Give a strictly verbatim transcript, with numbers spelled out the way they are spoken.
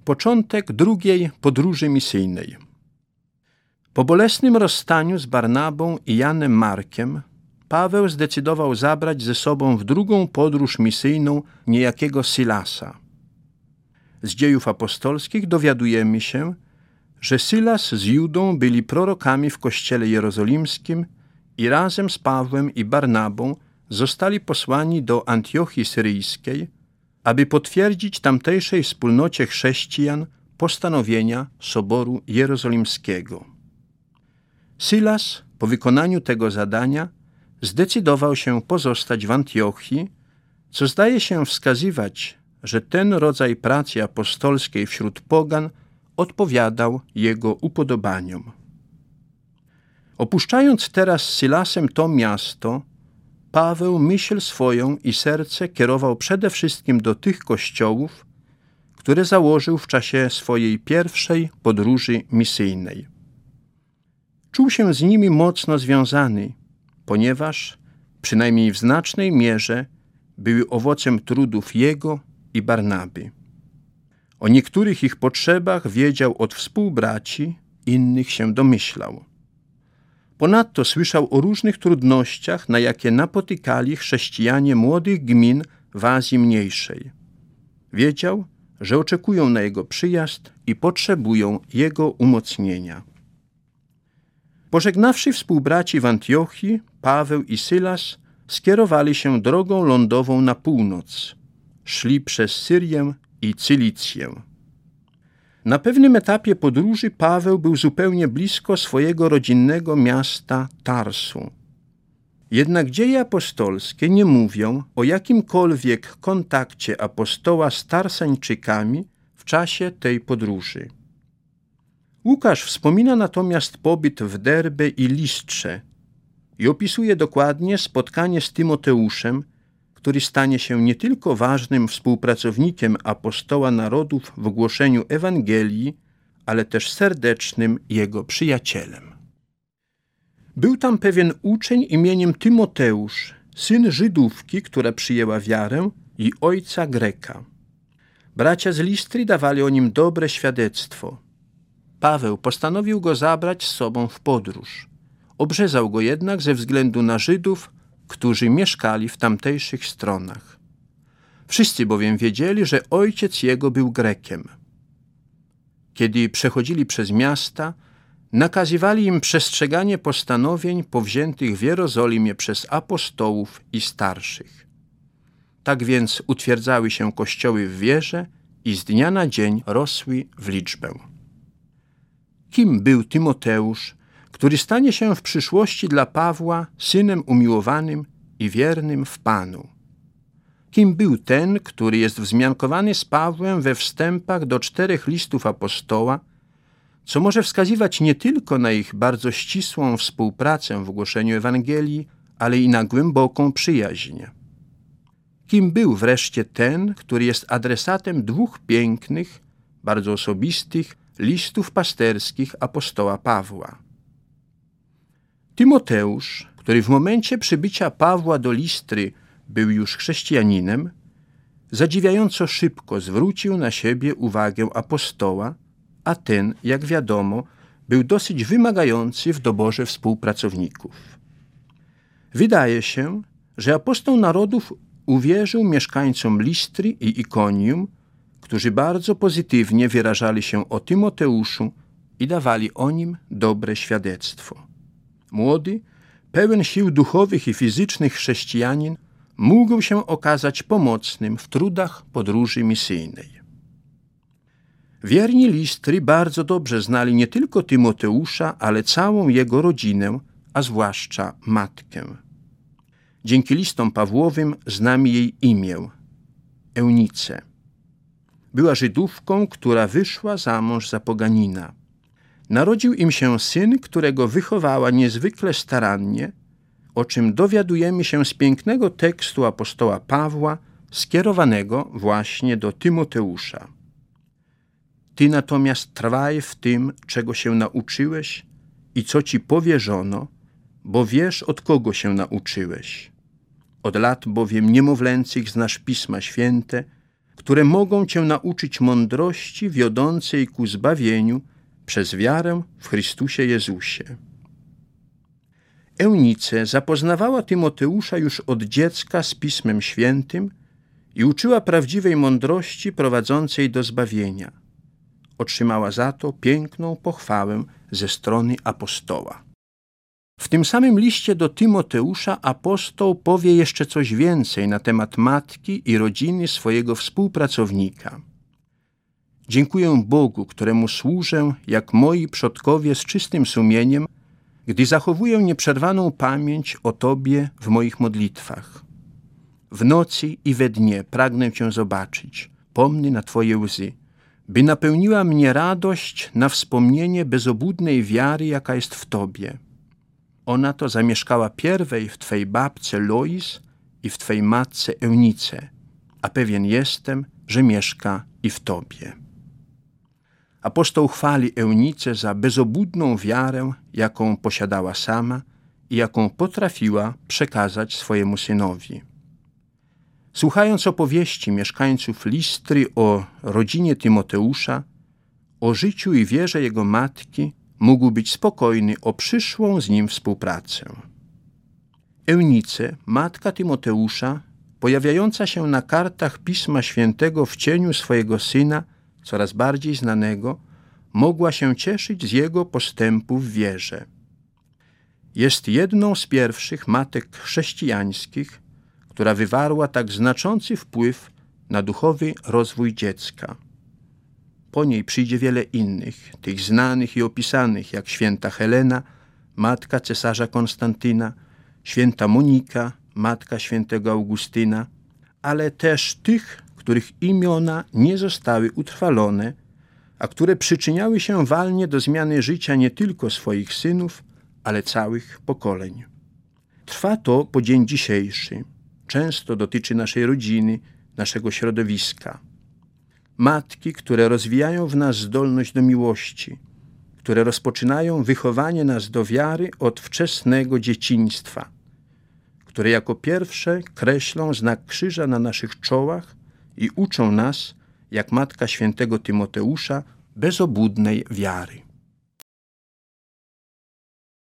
Początek drugiej podróży misyjnej. Po bolesnym rozstaniu z Barnabą i Janem Markiem Paweł zdecydował zabrać ze sobą w drugą podróż misyjną niejakiego Silasa. Z Dziejów Apostolskich dowiadujemy się, że Silas z Judą byli prorokami w kościele jerozolimskim i razem z Pawłem i Barnabą zostali posłani do Antiochii Syryjskiej, aby potwierdzić tamtejszej wspólnocie chrześcijan postanowienia Soboru Jerozolimskiego. Silas po wykonaniu tego zadania zdecydował się pozostać w Antiochii, co zdaje się wskazywać, że ten rodzaj pracy apostolskiej wśród pogan odpowiadał jego upodobaniom. Opuszczając teraz z Silasem to miasto, Paweł myśl swoją i serce kierował przede wszystkim do tych kościołów, które założył w czasie swojej pierwszej podróży misyjnej. Czuł się z nimi mocno związany, ponieważ, przynajmniej w znacznej mierze, były owocem trudów jego i Barnaby. O niektórych ich potrzebach wiedział od współbraci, innych się domyślał. Ponadto słyszał o różnych trudnościach, na jakie napotykali chrześcijanie młodych gmin w Azji Mniejszej. Wiedział, że oczekują na jego przyjazd i potrzebują jego umocnienia. Pożegnawszy współbraci w Antiochii, Paweł i Sylas skierowali się drogą lądową na północ. Szli przez Syrię i Cylicję. Na pewnym etapie podróży Paweł był zupełnie blisko swojego rodzinnego miasta Tarsu. Jednak dzieje apostolskie nie mówią o jakimkolwiek kontakcie apostoła z Tarseńczykami w czasie tej podróży. Łukasz wspomina natomiast pobyt w Derbe i Listrze i opisuje dokładnie spotkanie z Tymoteuszem, który stanie się nie tylko ważnym współpracownikiem apostoła narodów w głoszeniu Ewangelii, ale też serdecznym jego przyjacielem. Był tam pewien uczeń imieniem Tymoteusz, syn Żydówki, która przyjęła wiarę, i ojca Greka. Bracia z Listry dawali o nim dobre świadectwo. Paweł postanowił go zabrać z sobą w podróż. Obrzezał go jednak ze względu na Żydów, którzy mieszkali w tamtejszych stronach. Wszyscy bowiem wiedzieli, że ojciec jego był Grekiem. Kiedy przechodzili przez miasta, nakazywali im przestrzeganie postanowień powziętych w Jerozolimie przez apostołów i starszych. Tak więc utwierdzały się kościoły w wierze i z dnia na dzień rosły w liczbę. Kim był Tymoteusz, który stanie się w przyszłości dla Pawła synem umiłowanym i wiernym w Panu? Kim był ten, który jest wzmiankowany z Pawłem we wstępach do czterech listów apostoła, co może wskazywać nie tylko na ich bardzo ścisłą współpracę w głoszeniu Ewangelii, ale i na głęboką przyjaźń? Kim był wreszcie ten, który jest adresatem dwóch pięknych, bardzo osobistych listów pasterskich apostoła Pawła? Tymoteusz, który w momencie przybycia Pawła do Listry był już chrześcijaninem, zadziwiająco szybko zwrócił na siebie uwagę apostoła, a ten, jak wiadomo, był dosyć wymagający w doborze współpracowników. Wydaje się, że apostoł narodów uwierzył mieszkańcom Listry i Ikonium, którzy bardzo pozytywnie wyrażali się o Tymoteuszu i dawali o nim dobre świadectwo. Młody, pełen sił duchowych i fizycznych chrześcijanin mógł się okazać pomocnym w trudach podróży misyjnej. Wierni Listry bardzo dobrze znali nie tylko Tymoteusza, ale całą jego rodzinę, a zwłaszcza matkę. Dzięki listom Pawłowym znamy jej imię – Eunice. Była Żydówką, która wyszła za mąż za poganina. Narodził im się syn, którego wychowała niezwykle starannie, o czym dowiadujemy się z pięknego tekstu apostoła Pawła, skierowanego właśnie do Tymoteusza. Ty natomiast trwaj w tym, czego się nauczyłeś i co ci powierzono, bo wiesz, od kogo się nauczyłeś. Od lat bowiem niemowlęcych znasz Pisma Święte, które mogą cię nauczyć mądrości wiodącej ku zbawieniu przez wiarę w Chrystusie Jezusie. Eunice zapoznawała Tymoteusza już od dziecka z Pismem Świętym i uczyła prawdziwej mądrości prowadzącej do zbawienia. Otrzymała za to piękną pochwałę ze strony apostoła. W tym samym liście do Tymoteusza apostoł powie jeszcze coś więcej na temat matki i rodziny swojego współpracownika. Dziękuję Bogu, któremu służę, jak moi przodkowie z czystym sumieniem, gdy zachowuję nieprzerwaną pamięć o Tobie w moich modlitwach. W nocy i we dnie pragnę Cię zobaczyć, pomny na Twoje łzy, by napełniła mnie radość na wspomnienie bezobłudnej wiary, jaka jest w Tobie. Ona to zamieszkała pierwej w Twej babce Lois i w Twej matce Eunice, a pewien jestem, że mieszka i w Tobie. Apostoł chwali Eunicę za bezobłudną wiarę, jaką posiadała sama i jaką potrafiła przekazać swojemu synowi. Słuchając opowieści mieszkańców Listry o rodzinie Tymoteusza, o życiu i wierze jego matki, mógł być spokojny o przyszłą z nim współpracę. Eunice, matka Tymoteusza, pojawiająca się na kartach Pisma Świętego w cieniu swojego syna, coraz bardziej znanego, mogła się cieszyć z jego postępu w wierze. Jest jedną z pierwszych matek chrześcijańskich, która wywarła tak znaczący wpływ na duchowy rozwój dziecka. Po niej przyjdzie wiele innych, tych znanych i opisanych, jak święta Helena, matka cesarza Konstantyna, święta Monika, matka świętego Augustyna, ale też tych, których imiona nie zostały utrwalone, a które przyczyniały się walnie do zmiany życia nie tylko swoich synów, ale całych pokoleń. Trwa to po dzień dzisiejszy. Często dotyczy naszej rodziny, naszego środowiska. Matki, które rozwijają w nas zdolność do miłości, które rozpoczynają wychowanie nas do wiary od wczesnego dzieciństwa, które jako pierwsze kreślą znak krzyża na naszych czołach i uczą nas, jak matka świętego Tymoteusza, bezobłudnej wiary.